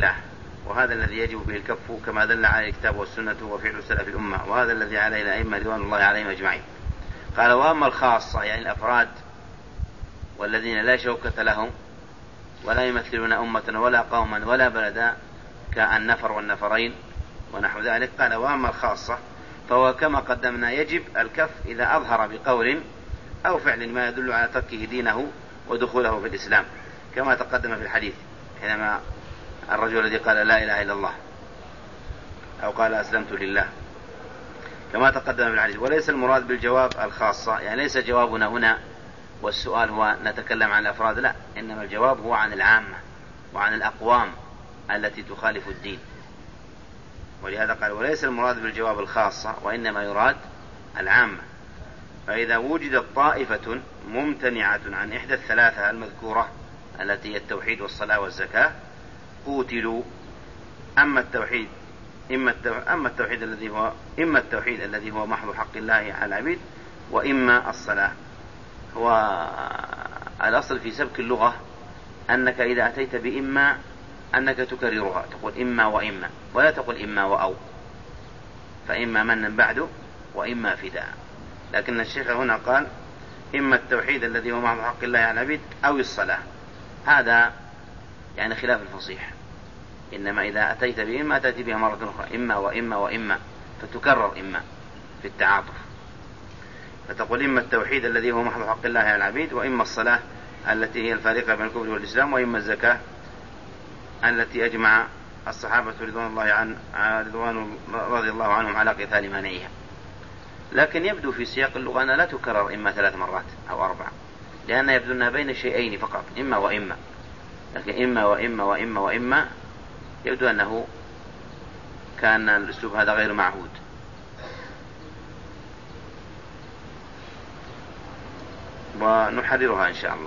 الله، وهذا الذي يجب به الكف كما دل عليه الكتاب والسنة وفعل سلف الأمة، وهذا الذي عليه الأئمة رضوان الله عليهم أجمعين. قال: وأما الخاصة يعني الأفراد والذين لا شوكة لهم ولا يمثلون أمة ولا قوما ولا بلدا كالنفر والنفرين ونحو ذلك، قال: وأما الخاصة فهو كما قدمنا يجب الكف إذا أظهر بقول أو فعل ما يدل على تركه دينه ودخوله في الإسلام، كما تقدم في الحديث حينما الرجل الذي قال لا إله إلا الله أو قال أسلمت لله، كما تقدم في الحديث. وليس المراد بالجواب الخاصة، يعني ليس جوابنا هنا والسؤال هو نتكلم عن الأفراد، لا، إنما الجواب هو عن العامة وعن الأقوام التي تخالف الدين. ولهذا قال: وليس المراد بالجواب الخاصة، وإنما يراد العامة. فإذا وجدت طائفة ممتنعة عن إحدى الثلاثة المذكورة التي هي التوحيد والصلاة والزكاة قوتلوا. أما التوحيد الذي هو محض حق الله على العبيد، وإما الصلاة. والأصل في سبك اللغة أنك إذا أتيت بإما أنك تكررها، تقول إما وإما، ولا تقول إما وأو، فإما من بعده وإما فداء. لكن الشيخ هنا قال: إما التوحيد الذي هو محض حق الله على العبيد أو الصلاة. هذا يعني خلاف الفصيح، إنما إذا أتيت بإما تأتي بها مرة أخرى، إما وإما وإما، فتكرر إما في التعاطف، فتقول إما التوحيد الذي هو محض حق الله على العبيد، وإما الصلاة التي هي الفارقة بين الكفر والإسلام، وإما الزكاة التي أجمع الصحابة رضوان رضي الله عنهم على قتال مانعها. لكن يبدو في سياق اللغة أنها لا تكرر إما 3 مرات أو 4، لأن يبدو أنها بين شيئين فقط، إما وإما. لكن إما وإما وإما وإما يبدو أنه كان الأسلوب هذا غير معهود. ونحررها إن شاء الله.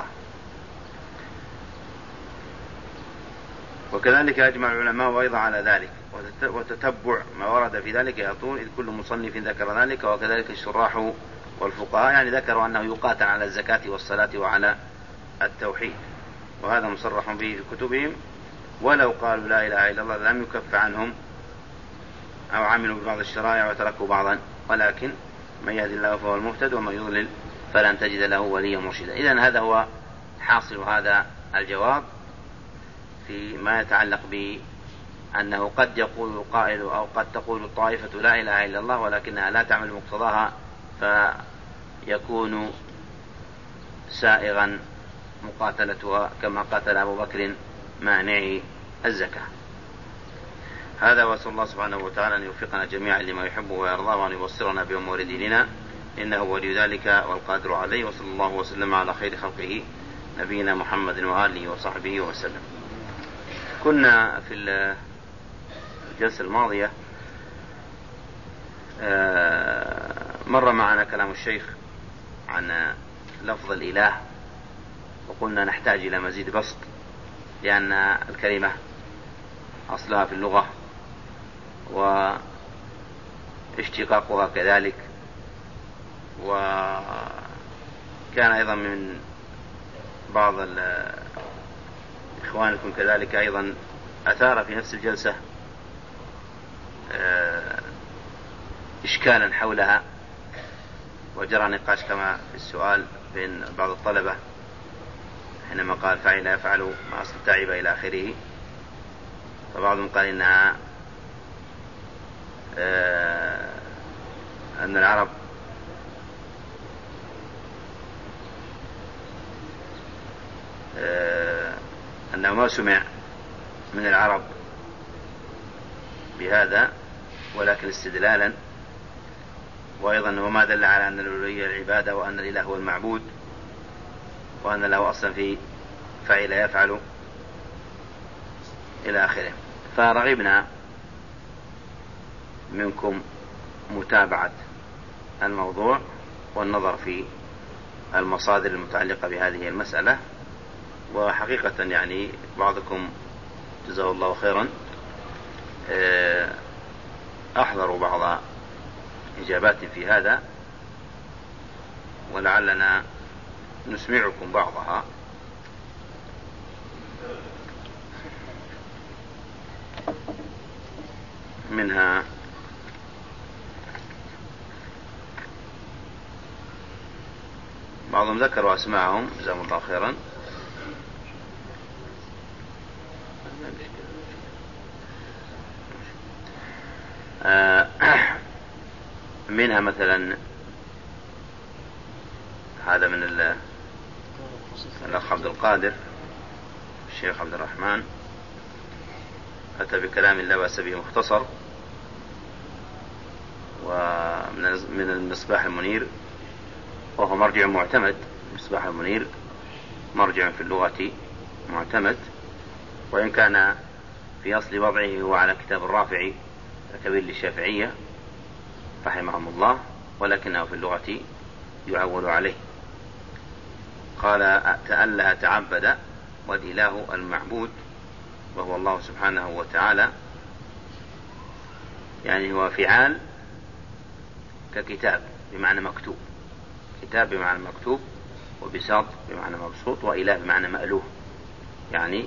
وكذلك أجمع العلماء أيضا على ذلك، وتتبع ما ورد في ذلك يطول، إذ كل مصنف ذكر ذلك، وكذلك الشراح والفقهاء يعني ذكروا أنه يقاتل على الزكاة والصلاة وعلى التوحيد، وهذا مصرح به في كتبهم. ولو قالوا لا إله إلا الله لم يكف عنهم أو عملوا ببعض الشرائع وتركوا بعضا، ولكن من يهدي الله فهو المهتد ومن يضلل فلن تجد له وليا مرشدا. إذن هذا هو حاصل هذا الجواب فيما يتعلق بأنه قد يقول القائل أو قد تقول الطائفة لا إله إلا الله ولكنها لا تعمل مقتضاها، فيكون سائغا مقاتلتها كما قاتل أبو بكر مانعي الزكاة. هذا، وأسأل الله سبحانه وتعالى أن يوفقنا جميعا لما يحبه ويرضاه، وأن يبصرنا بأمور ديننا، إنه ولي ذلك والقادر عليه. وصلى الله وسلم على خير خلقه نبينا محمد وآله وصحبه وسلم. كنا في الجلسة الماضية مر معنا كلام الشيخ عن لفظ الإله، وقلنا نحتاج إلى مزيد بسط، لأن الكلمة أصلها في اللغة واشتقاقها كذلك، وكان أيضا من بعض إخوانكم كذلك أيضا أثار في نفس الجلسة إشكالا حولها، وجرى نقاش كما في السؤال بين بعض الطلبة حينما قال فعل يفعل مع أصل تعب إلى آخره، فبعضهم قال إنها أن العرب أنه ما سمع من العرب بهذا ولكن استدلالا، وأيضا وما دل على أن الألوهية العبادة وأن الإله هو المعبود، وأن له أصلا في فعل يفعل إلى آخره. فرغبنا منكم متابعة الموضوع والنظر في المصادر المتعلقة بهذه المسألة. وحقيقة يعني بعضكم جزاه الله خيرا أحضروا بعض إجابات في هذا، ولعلنا نسمعكم بعضها. منها بعضهم ذكروا أسماءهم جزاهم الله خيرا. منها مثلا هذا من الأخ عبد القادر الشيخ عبد الرحمن أتى بكلام لا بأس به مختصر، ومن المصباح المنير، وهو مرجع معتمد. المصباح المنير مرجع في اللغة معتمد، وإن كان في أصل وضعه هو على كتاب الرافعي الكبير للشافعية رحمهم الله، ولكنه في اللغة يعول عليه. قال تأله تعبد، والإله المعبود وهو الله سبحانه وتعالى، يعني هو فعال ككتاب بمعنى مكتوب، كتاب بمعنى مكتوب، وبساط بمعنى مبسوط، وإله بمعنى مألوه، يعني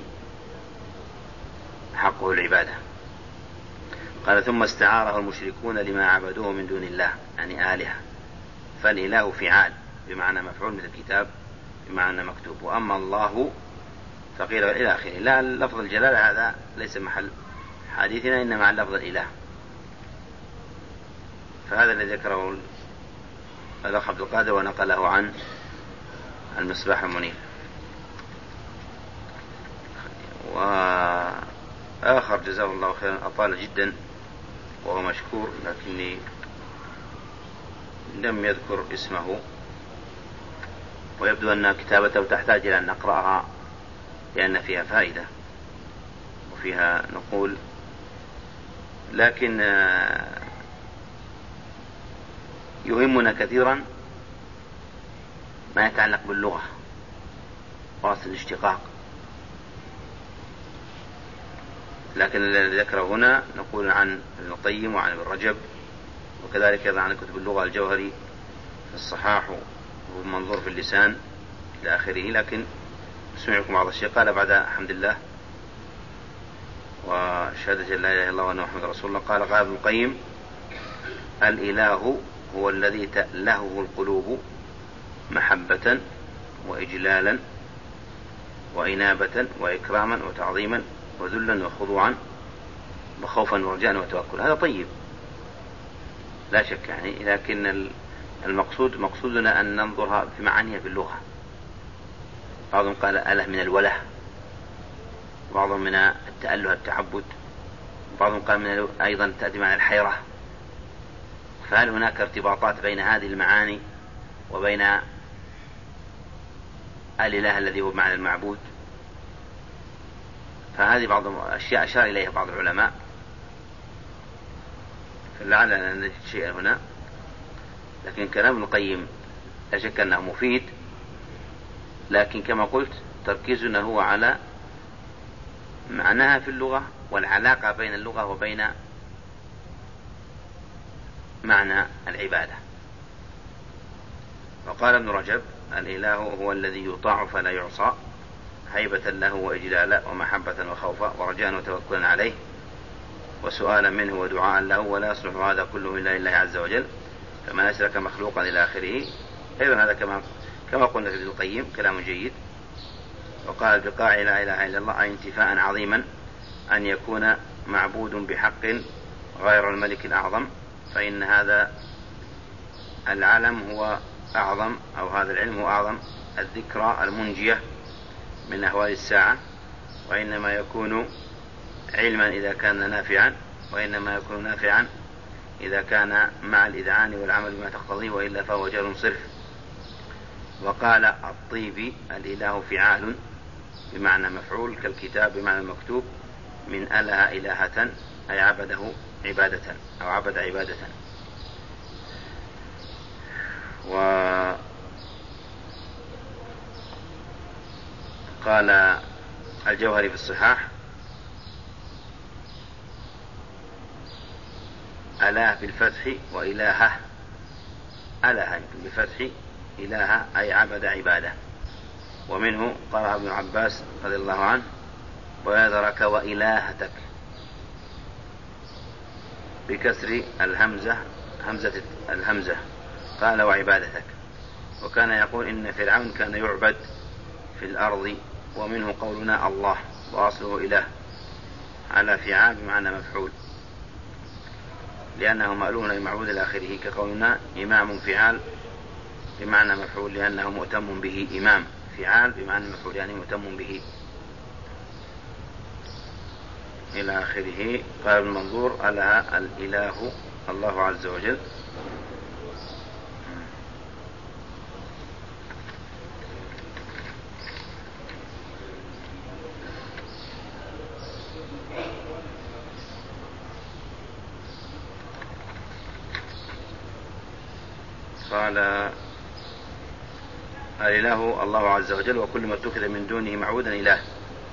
حقه العبادة. قال ثم استعاره المشركون لما عبدوه من دون الله، يعني آلهة، فالإله فعال بمعنى مفعول مثل الكتاب بمعنى مكتوب. وأما الله فقيل إلى آخره. لا، لفظ الجلالة هذا ليس محل حديثنا، إنما عن لفظ الإله. فهذا الذي ذكره الأخ عبد القادر ونقله عن المصباح المنير. وآخر جزاه الله خيرا أطال جدا وهو مشكور، لكني لم يذكر اسمه، ويبدو أن كتابته تحتاج إلى أن نقرأها لأن فيها فائدة وفيها نقول، لكن يهمنا كثيرا ما يتعلق باللغة وأصل الاشتقاق. لكن الذي ذكره هنا نقول عن ابن القيم وعن ابن رجب، وكذلك أيضا عن كتب اللغة الجوهري في الصحاح ومنظور في اللسان إلى آخره. لكن أسمعكم بعض الشيء. قال بعد الحمد لله وشهادة لا إله إلا الله وأن محمد رسول الله، قال ابن القيم الإله هو الذي تألهه القلوب محبة وإجلالا وإنابة وإكراما وتعظيما وذلا وخضوعا وخوفا ورجاء وتوكل. هذا طيب لا شك يعني، لكن مقصودنا أن ننظرها في معانيها في اللغة. بعضهم قال أله من الوله، وبعضهم من التأله التعبد، وبعضهم قال من أيضا تأتي معنى الحيرة. فهل هناك ارتباطات بين هذه المعاني وبين الإله الذي هو معنى المعبود؟ فهذه بعض الأشياء أشار إليها بعض العلماء، فلعلنا نجد شيئا هنا. لكن كلام ابن القيم لا شك أنه مفيد، لكن كما قلت تركيزنا هو على معناها في اللغة والعلاقة بين اللغة وبين معنى العبادة. وقال ابن رجب الإله هو الذي يطاع فلا يعصى، هيبة له وإجلالا ومحبة وخوفا ورجاء وتوكلا عليه وسؤالا منه ودعاء له، ولا يصلح هذا كله إلا لله عز وجل، فما أشرك مخلوقا إلى آخره. أيضا هذا كما قلنا في ابن القيم كلام جيد. وقال بقاع لا إله إلا الله أي انتفاء عظيما أن يكون معبود بحق غير الملك الأعظم، فإن هذا العلم هو أعظم، أو هذا العلم هو أعظم الذكرى المنجية من أهوال الساعة، وإنما يكون علما إذا كان نافعا، وإنما يكون نافعا إذا كان مع الإذعان والعمل بما تقتضيه، وإلا فهو جهل صرف. وقال الطيبي الإله فعال بمعنى مفعول كالكتاب بمعنى المكتوب، من أله إلهة أي عبده عبادة أو عبد عبادة. وقال الجوهري في الصحاح أله بالفتح وإلهه، أله يمكن بالفتح، إلهه أي عبد عبادة. ومنه قرأ ابن عباس رضي الله عنه ويذرك وإلهتك، بكسر همزة الهمزة. قال وعبادتك. وكان يقول إن فرعون كان يعبد في الأرض، ومنه قولنا الله، وأصله إله على فعال بمعنى مفعول، لأنه مألوه للمعبود إلى آخره، كقولنا إمام فعال بمعنى مفعول لأنه مؤتم به. إمام فعال بمعنى مفعول يعني مؤتم به إلى آخره. قال المنظور ألا الإله الله عز وجل. قال الإله الله عز وجل، وكل ما اتخذ من دونه معبودا إله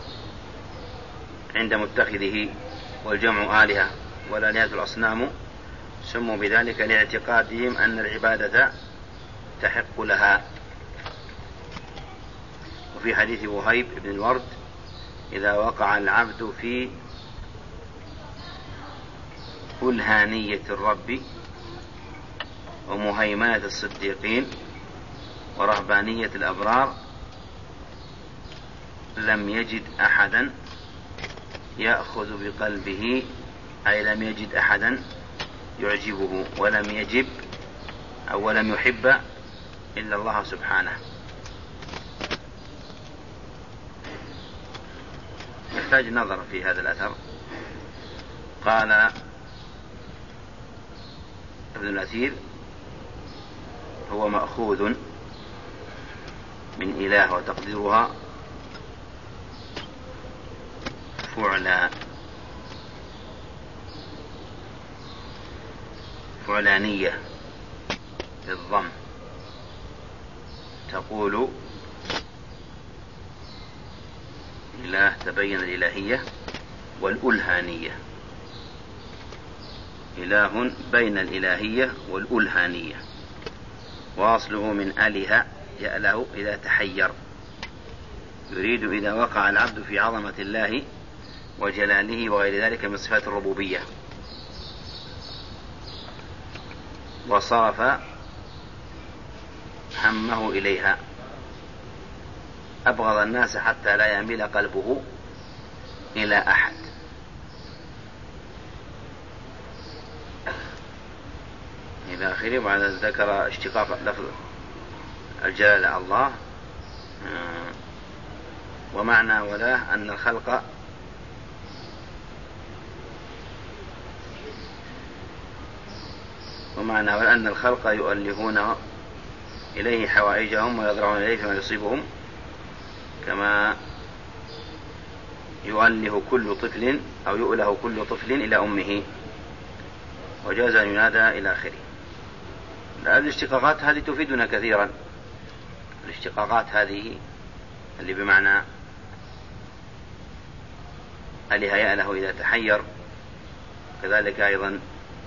عند متخذه، والجمع آلهة، والآلهة الأصنام، سموا بذلك لاعتقادهم أن العبادة تحق لها. وفي حديث وهيب بن الورد: إذا وقع العبد في ألهانية الرب ومهيمنة الصديقين ورهبانية الأبرار لم يجد أحدا يأخذ بقلبه، أي لم يجد أحدا يعجبه، ولم يجب أو ولم يحب إلا الله سبحانه. يحتاج نظر في هذا الأثر. قال ابن الأثير: هو مأخوذ من إله، وتقديرها فعلانية بالضم، تقول إله تبين الإلهية والألهانية، إله بين الإلهية والألهانية. واصله من أله يأله إذا تحير، يريد إذا وقع العبد في عظمة الله وجلاله وغير ذلك من صفات الربوبية، وصرف همه إليها، أبغض الناس حتى لا يميل قلبه إلى أحد. إلى آخره. بعد ذكر اشتقاق لفظ الجلالة الله. ومعنى وله أن الخلق يؤلهون إليه حوائجهم ويضرعون إليه فيما يصيبهم، كما يؤله كل طفل أو يؤله كل طفل إلى أمه، وجاز أن ينادى إلى آخره. الاشتقاقات هذه تفيدنا كثيرا. الاشتقاقات هذه اللي بمعنى أله يأله إذا تحير، كذلك أيضا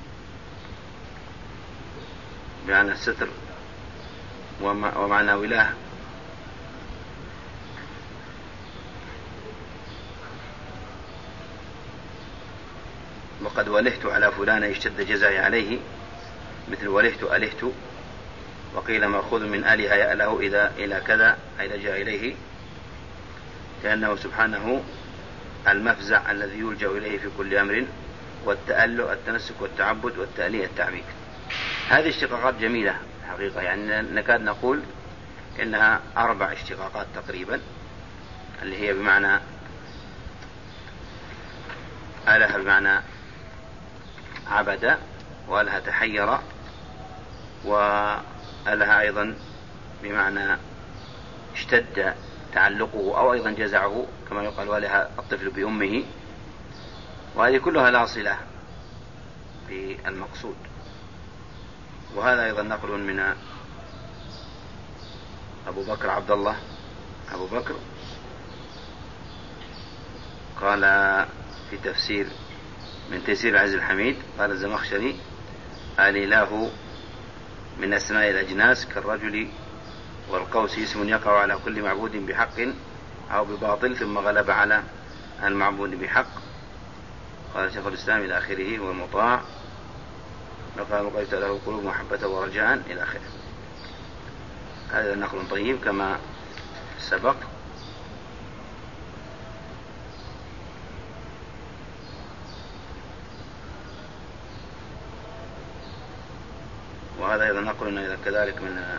بمعنى الستر ومعنى وله، وقد ولهت على فلان اشتد جزائي عليه، مثل ولهت ألهت. وقيل مأخوذ من أله يأله إذا إلى كذا أي لجأ إليه، لأنه سبحانه المفزع الذي يلجأ إليه في كل أمر، والتألؤ التنسك والتعبد، والتأليه التعبيد. هذه اشتقاقات جميلة حقيقة، يعني نكاد نقول إنها 4 اشتقاقات تقريبا، اللي هي بمعنى أله بمعنى عبد، وأله تحير، وأله أيضا بمعنى اشتد تعلقه أو أيضا جزعه، كما يقال وله الطفل بأمه. وهذه كلها لا صلة بالمقصود. وهذا أيضا نقل من أبو بكر عبد الله أبو بكر قال في تفسير من تيسير العزيز الحميد، قال الزمخشري: الإله من أسماء الأجناس كالرجل والقوس، اسم يقع على كل معبود بحق أو بباطل ثم غلب على المعبود بحق. قال شيخ الإسلام إلى آخره: والمطاع فقال ألقيت له قلوب محبة ورجاء إلى آخره. هذا نقل طيب كما سبق. وهذا أيضا نقل كذلك من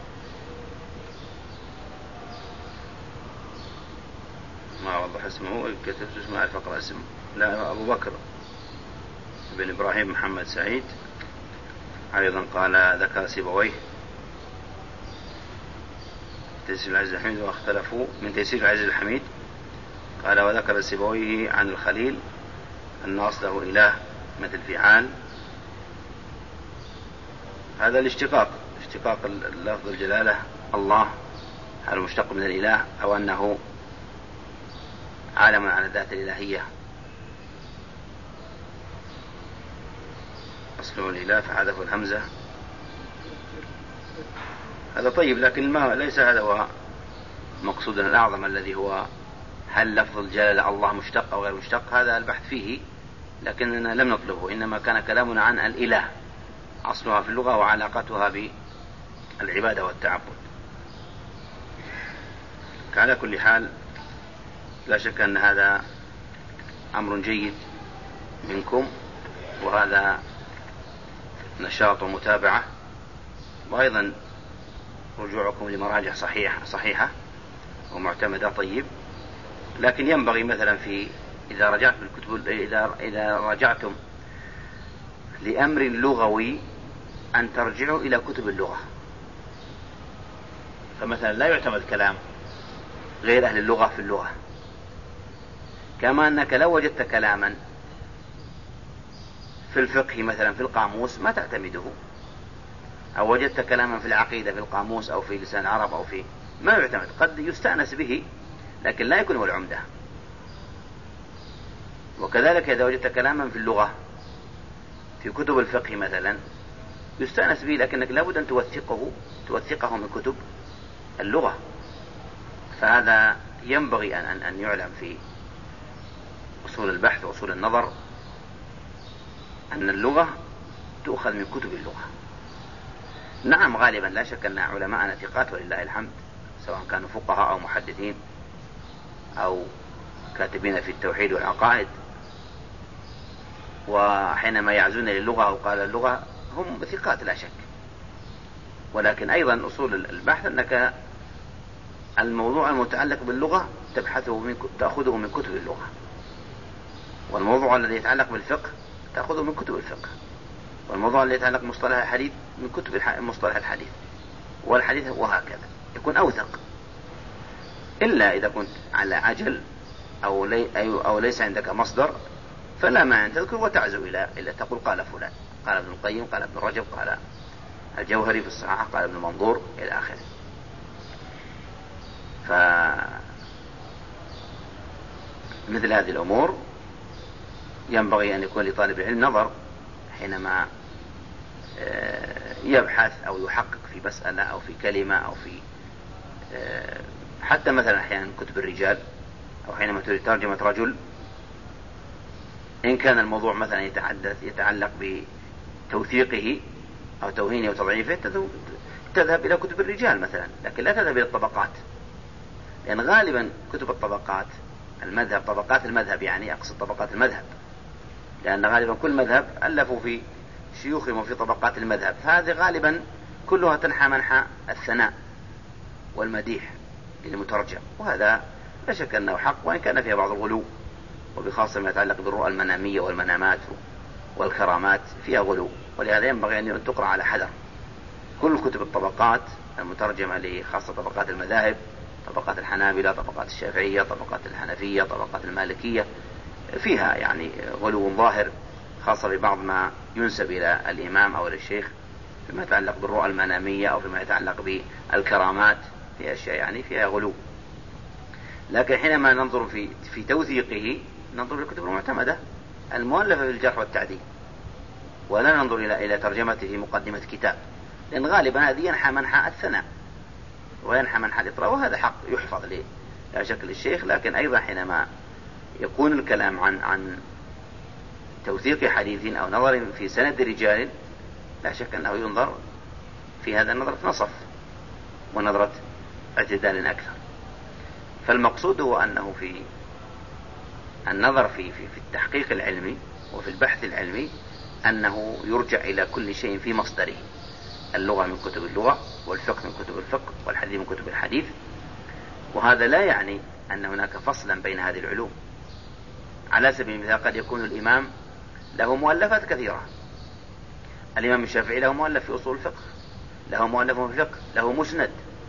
ما وضح اسمه، كتبت اسمه الفقرة اسمه، لا، أبو بكر بن إبراهيم محمد سعيد. أيضا قال ذكر سيبويه تيسير العزيز الحميد واختلفوا من تيسير العزيز الحميد. قال وذكر سيبويه عن الخليل أن أصله إله مثل فعال. هذا الاشتقاق، اشتقاق اللفظ الجلالة الله، هل مشتق من الإله أو أنه عالم على ذات الإلهية، أصله الإله فحذف الهمزة. هذا طيب، لكن ما ليس هذا هو مقصودنا الأعظم الذي هو هل لفظ الجلالة الله مشتق أو غير مشتق. هذا البحث فيه لكننا لم نطلبه، إنما كان كلامنا عن الإله أصلها في اللغة وعلاقتها بالعبادة والتعبد. على كل حال لا شك أن هذا أمر جيد منكم، وهذا نشاط ومتابعة، وأيضا رجوعكم لمراجع صحيحة ومعتمدة طيب. لكن ينبغي مثلا إذا رجعت بالكتب، إذا رجعتم لأمر لغوي أن ترجعوا إلى كتب اللغة. فمثلا لا يعتمد كلام غير أهل اللغة في اللغة، كما أنك لو وجدت كلاما في الفقه مثلا في القاموس ما تعتمده، أو وجدت كلاما في العقيدة في القاموس أو في لسان العرب أو في ما يعتمد، قد يستأنس به لكن لا يكون هو العمدة. وكذلك إذا وجدت كلاما في اللغة في كتب الفقه مثلا يستأنس به، لكنك لابد أن توثقه من كتب اللغة. فهذا ينبغي أن يعلم في أصول البحث وأصول النظر أن اللغة تؤخذ من كتب اللغة. نعم غالبا لا شك أن علماءنا ثقات ولله الحمد، سواء كانوا فقهاء أو محدثين أو كاتبين في التوحيد والعقائد، وحينما يعزون للغة أو قال اللغة هم ثقات لا شك. ولكن أيضا أصول البحث أنك الموضوع المتعلق باللغة تأخذه من كتب اللغة، والموضوع الذي يتعلق بالفقه تأخذه من كتب الفقه، والموضوع الذي يتعلق بمصطلح الحديث من كتب مصطلح الحديث والحديث، وهكذا يكون أوثق. إلا إذا كنت على عجل أو ليس عندك مصدر فلا ما أن تذكر وتعزو إلى تقول قال فلان، قال ابن القيم، قال ابن رجب، قال الجوهري في الصحاح، قال ابن منظور إلى آخره. فمثل هذه الأمور ينبغي أن يكون لطالب العلم نظر حينما يبحث أو يحقق في مسألة أو في كلمة أو في حتى مثلا أحيانا كتب الرجال، أو حينما تريد ترجمة رجل إن كان الموضوع مثلا يتعلق بتوثيقه أو توهينه أو تضعيفه تذهب إلى كتب الرجال مثلا، لكن لا تذهب إلى الطبقات، لأن غالبا كتب الطبقات المذهب، طبقات المذهب يعني أقصد طبقات المذهب، لأن غالبا كل مذهب ألفوا في شيوخهم وفي طبقات المذهب، هذه غالبا كلها تنحى منحى الثناء والمديح للمترجم، وهذا لا شك أنه حق، وإن كان فيها بعض الغلو، وبخاصة ما يتعلق بالرؤى المنامية والمنامات والكرامات فيها غلو. ولهذا ينبغي أن تقرأ على حذر. كل كتب الطبقات المترجمة لخاصة طبقات المذاهب، طبقات الحنابلة، طبقات الشافعية، طبقات الحنفية، طبقات المالكية، فيها يعني غلو ظاهر، خاصة ببعض ما ينسب إلى الإمام أو للشيخ فيما يتعلق بالرؤى المنامية أو فيما يتعلق بالكرامات، في أشياء يعني فيها غلو. لكن حينما ننظر في توثيقه ننظر للكتب المعتمدة المؤلفة في الجرح والتعديل، ولا ننظر إلى ترجمته في مقدمة كتاب، لأن غالبا هذه ينحى منحى الثناء وينحى منحى الإطراء، وهذا حق يحفظ لا شك للشيخ. لكن أيضا حينما يكون الكلام عن توثيق حديث أو نظر في سند رجال لا شك أنه ينظر في هذا نظرة نصف ونظرة اعتدال أكثر. فالمقصود هو أنه في النظر في التحقيق العلمي وفي البحث العلمي أنه يرجع إلى كل شيء في مصدره، اللغة من كتب اللغة، والفقه من كتب الفقه، والحديث من كتب الحديث. وهذا لا يعني أن هناك فصلا بين هذه العلوم. على سبيل المثال قد يكون الإمام له مؤلفات كثيرة. الإمام الشافعي له مؤلف في أصول الفقه، له مؤلف في الفقه، له مسند.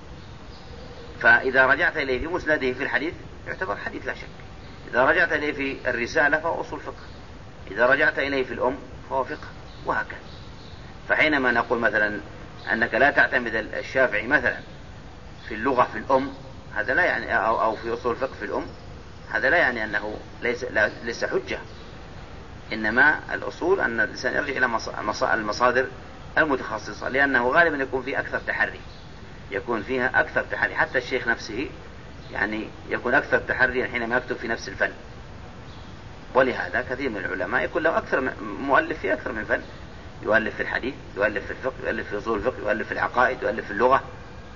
فإذا رجعت إليه في مسنده في الحديث يعتبر حديث لا شك، إذا رجعت إليه في الرسالة فهو أصول فقه، إذا رجعت إليه في الأم فهو فقه، وهكذا. فحينما نقول مثلا أنك لا تعتمد الشافعي مثلا في اللغة في الأم، هذا لا يعني أو في أصول الفقه في الأم، هذا لا يعني أنه ليس حجة. إنما الأصول أن الإنسان يرجع إلى المصادر المتخصصة، لأنه غالبا يكون فيه أكثر تحري، يكون فيها أكثر تحري. حتى الشيخ نفسه يعني يكون أكثر تحريا حينما يكتب في نفس الفن. ولهذا كثير من العلماء يكون له أكثر مؤلف في أكثر من فن، يؤلف في الحديث، يؤلف في الفقه، يؤلف في أصول الفقه، يؤلف في العقائد، يؤلف في اللغة.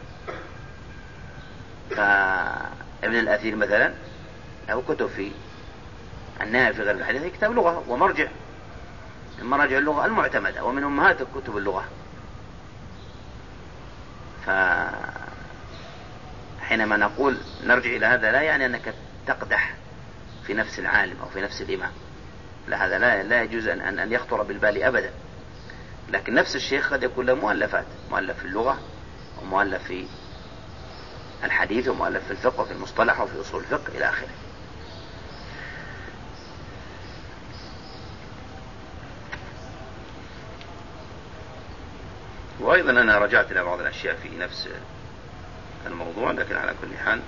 فابن الأثير مثلا له كتب في النهاية في غير الحديث، كتاب لغة ومرجع من مراجع اللغة المعتمدة ومن أمهات كتب اللغة. فحينما نقول نرجع إلى هذا لا يعني أنك تقدح في نفس العالم أو في نفس الإمام، لا، هذا لا يجوز أن يخطر بالبال أبدا. لكن نفس الشيخ قد يكون له مؤلفات، مؤلف في اللغة، ومؤلف في الحديث، ومؤلف في الفقه وفي المصطلح وفي أصول الفقه إلى آخره. وأيضا أنا رجعت إلى بعض الأشياء في نفس الموضوع، لكن على كل حال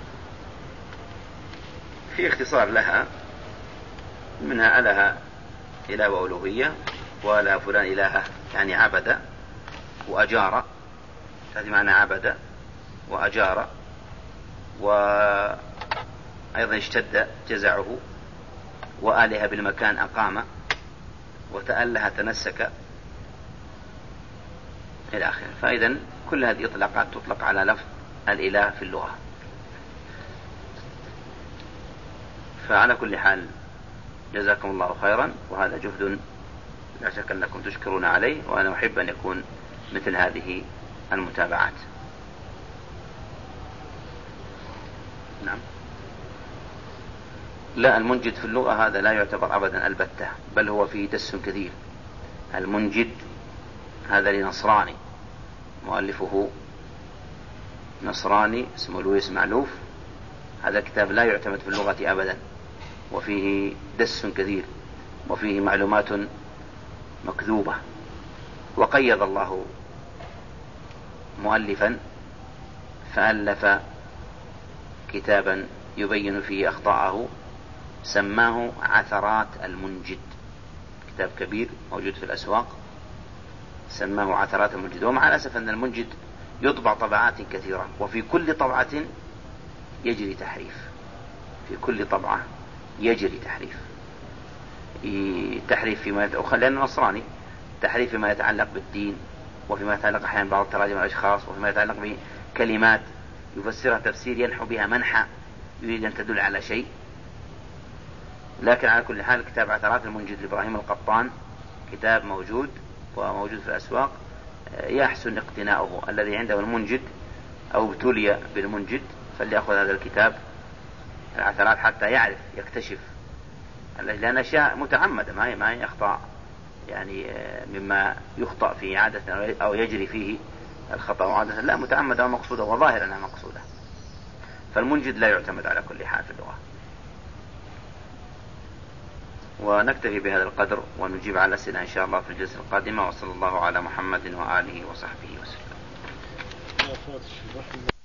في اختصار لها، منها أله إله وألوهية، ولا فلان إله يعني عبد وأجار، هذه معنى عبد وأجار. وأيضا اشتد جزعه، وآله بالمكان أقام، وتأله تنسك إلى آخره. فإذا كل هذه إطلاقات تطلق على لفظ الإله في اللغة. فعلى كل حال جزاكم الله خيرا، وهذا جهد لا شك أنكم تشكرون عليه، وأنا أحب أن يكون مثل هذه المتابعات. نعم. لا، المنجد في اللغة هذا لا يعتبر أبدا البتة، بل هو فيه دس كثير. المنجد هذا لنصراني، مؤلفه نصراني اسمه لويس معلوف. هذا الكتاب لا يعتمد في اللغة أبدا، وفيه دس كثير، وفيه معلومات مكذوبة. وقيض الله مؤلفا فألف كتابا يبين فيه أخطاءه، سماه عثرات المنجد، كتاب كبير موجود في الأسواق، سماه عثرات المنجد. ومع الأسف أن المنجد يطبع طبعات كثيرة، وفي كل طبعة يجري تحريف، في كل طبعة يجري تحريف فيما لأنه نصراني، تحريف فيما يتعلق بالدين، وفيما يتعلق أحيانا بعض تراجم الأشخاص، وفيما يتعلق بكلمات يفسرها تفسير ينحو بها منحى يريد أن تدل على شيء. لكن على كل حال كتاب عثرات المنجد لإبراهيم القطان كتاب موجود وموجود في الأسواق، يحسن اقتناؤه. الذي عنده المنجد أو ابتلي بالمنجد فليأخذ هذا الكتاب العثرات حتى يعرف يكتشف، لأن أشياء متعمدة، ما يخطأ يعني مما يخطأ فيه عادة أو يجري فيه الخطأ عادة، لا، متعمدة ومقصودة وظاهر أنها مقصودة. فالمنجد لا يعتمد على كل حال في اللغة. ونكتفي بهذا القدر، ونجيب على الأسئلة إن شاء الله في الجلسة القادمة. وصلى الله على محمد وآله وصحبه وسلم.